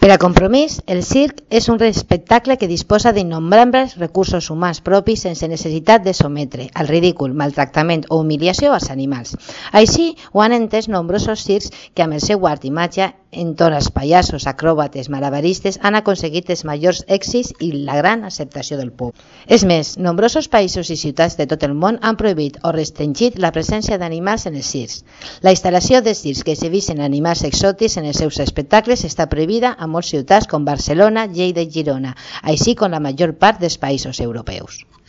Per a Compromís, el circ és un espectacle que disposa d'innombrables recursos humans propis sense necessitat de sometre al ridícul, maltractament o humiliació als animals. Així ho han entès nombrosos circs que amb el seu art i màgia, entorn als pallassos, acròbates, malabaristes, han aconseguit els majors èxits i la gran acceptació del públic. És més, nombrosos països i ciutats de tot el món han prohibit o restringit la presència d'animals en els circs. La instal·lació de circs que exhibeixen animals exòtics en els seus espectacles està prohibida a moltes ciutats com Barcelona, Lleida i Girona, així com la major part dels països europeus.